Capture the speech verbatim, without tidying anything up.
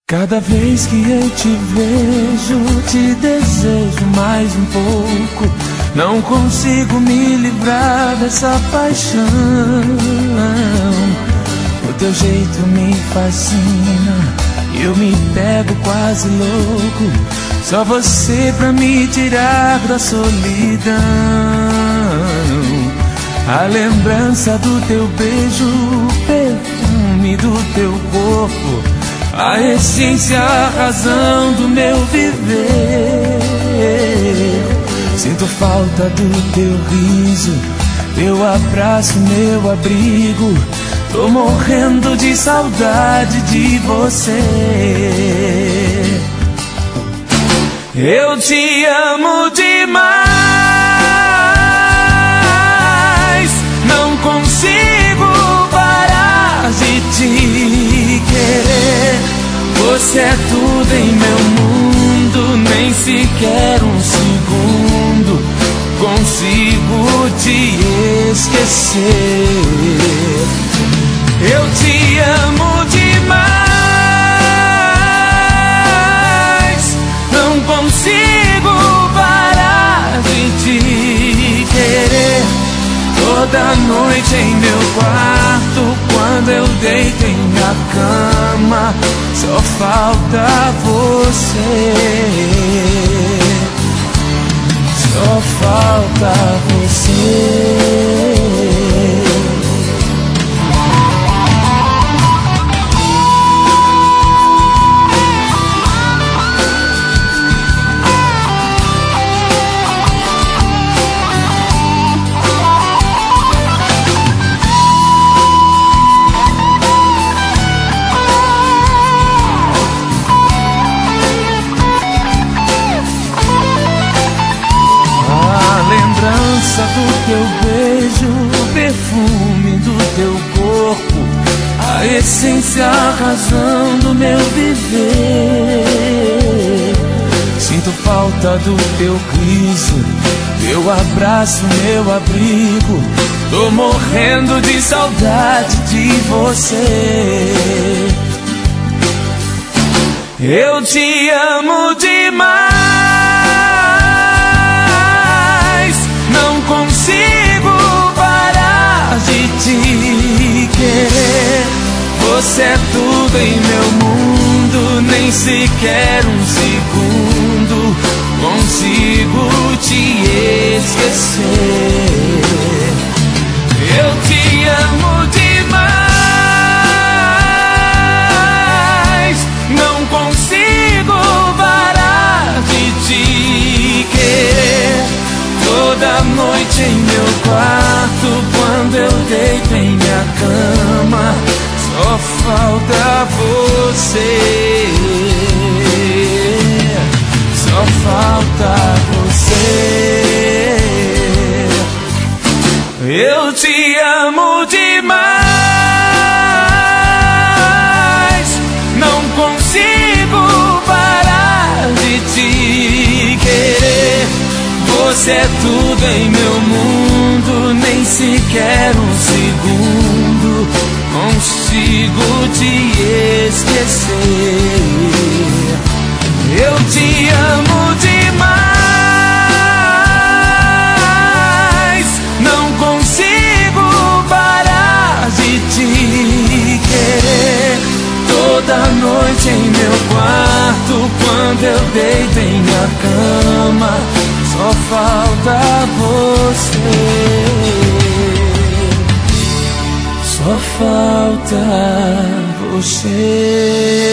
Cada vez que eu te vejo, te desejo mais um pouco. Não consigo me livrar dessa paixão. O teu jeito me fascina, eu me pego quase louco. Só você pra me tirar da solidão. A lembrança do teu beijo, o perfume do teu corpo, a essência, a razão do meu viver. Sinto falta do teu riso, teu abraço, meu abrigo. Tô morrendo de saudade de você. Eu te amo demais, não consigo parar de te querer. Você é tudo em meu mundo, nem sequer um segundo consigo te esquecer. Eu te amo demais, não consigo parar de te querer. Toda noite em meu quarto, quando eu deito em minha cama, só falta você, só falta você. Do teu beijo, o perfume do teu corpo, a essência, a razão do meu viver. Sinto falta do teu riso, teu abraço, meu abrigo. Tô morrendo de saudade de você. Eu te amo demais, não consigo parar de te querer. Você é tudo em meu mundo, nem sequer um segundo consigo te esquecer. Eu te amo demais, não consigo parar de te querer. Toda noite em meu quarto, quando eu deito em minha cama, só falta você, só falta você. Eu te amo demais, não consigo parar de te querer. Você é tudo em meu mundo, nem sequer um segundo consigo te esquecer. Eu te amo demais, não consigo parar de te querer. Toda noite em meu quarto, quando eu deito em minha cama, só falta você, só falta você.